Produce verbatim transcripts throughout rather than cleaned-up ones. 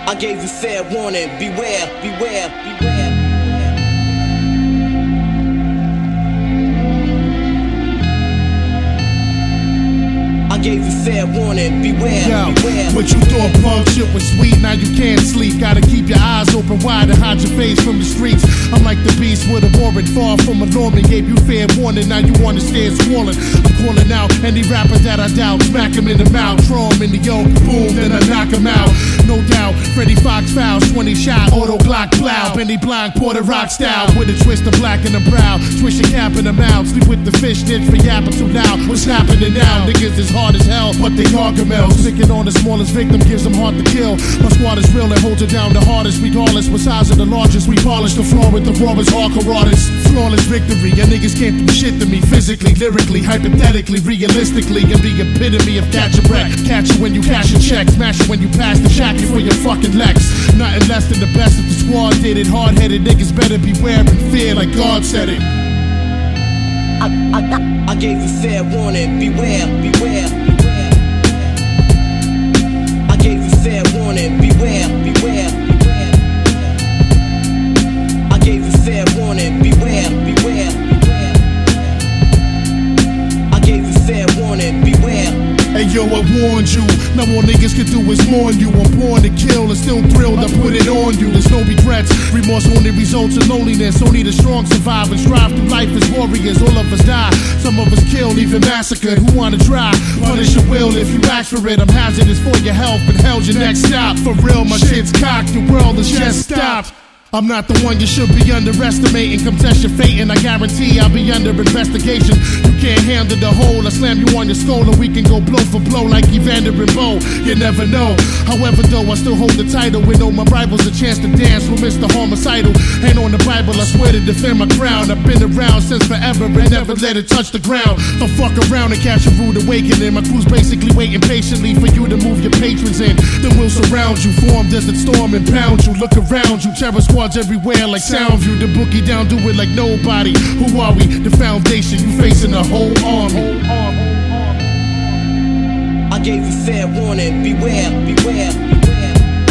I gave you fair warning, beware, beware, beware. I gave you fair warning, beware, Yo, beware. what you thought punk shit was sweet, now you can't sleep. Gotta keep your eyes open wide and hide your face from the streets. I'm like the beast with a warrant, far from a Norman. Gave you fair warning, now you wanna stand swollen. I'm calling out any rapper that I doubt. Smack him in the mouth, throw him in the yoke, boom, then I knock him out. No doubt, Freddie Fox fouls, twenty shot, auto Glock plow. Benny Blanc, Porter Rock style, with a twist of black in the brow. Swish your cap in the mouth, sleep with the fish ditch for yapping too loud. What's happening now? Niggas is hard as hell, but they gargamels. Picking on the smallest victim gives them heart to kill. My squad is real and holds it down the hardest. Regardless what size of the largest, we polish the floor with the rawest hardcore artists. Flawless victory, your niggas can't do shit to me. Physically, lyrically, hypothetically, realistically. And the epitome of catch a wreck. Catch you when you cash a check, smash you when you pass the shack for your fucking Lex. Nothing less than the best of the squad did it. Hard-headed niggas better beware and fear like God said it. I, I, I gave you fair warning, beware, beware, beware. I gave you fair warning, beware, beware, beware. I gave you fair warning, beware, beware, beware. I gave you fair warning, beware. Hey yo, I warned you. Now all niggas can do is mourn you. I'm born to kill and still thrilled I put it on you. There's no regrets. Remorse only results in loneliness. Only the strong survive and strive through life as warriors. All of us die. Some of us killed, even massacred. Who wanna try? Punish your will if you ask for it. I'm hazardous for your health and hell's your next stop. For real, my shit's cocked. The world has just stopped. I'm not the one you should be underestimating. Come test your fate and I guarantee I'll be under investigation. You can't handle the whole. I slam you on your skull and we can go blow for blow like Evander and Bo. You never know. However though, I still hold the title. With all my rivals a chance to dance with Mister Homicidal. Ain't on the Bible, I swear to defend my crown. I've been around since forever and never let it touch the ground. Don't fuck around and catch a rude awakening. My crew's basically waiting patiently for you to move your patrons in. Then we'll surround you, form desert storm and pound you. Look around you, terror squads everywhere like Soundview. The boogie down, do it like nobody. Who are we? The foundation, you facing a whole army. I gave you fair warning, beware, beware, beware.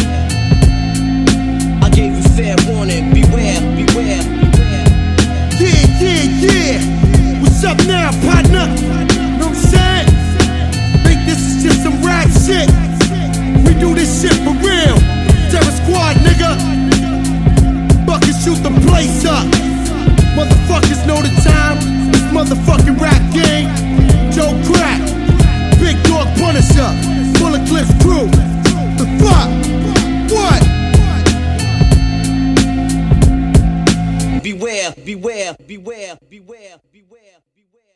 I gave you fair warning, beware, beware, beware. Yeah, yeah, yeah. What's up now, partner? Know what I'm saying? Think this is just some rap shit? We do this shit for real. Terror Squad, nigga. Buckets shoot the place up. Motherfuckers know the time. This motherfucking rap game. Joe Crack, Big Dog Punisher, Bullet Cliff Crew. The fuck? What? Beware, beware, beware, beware.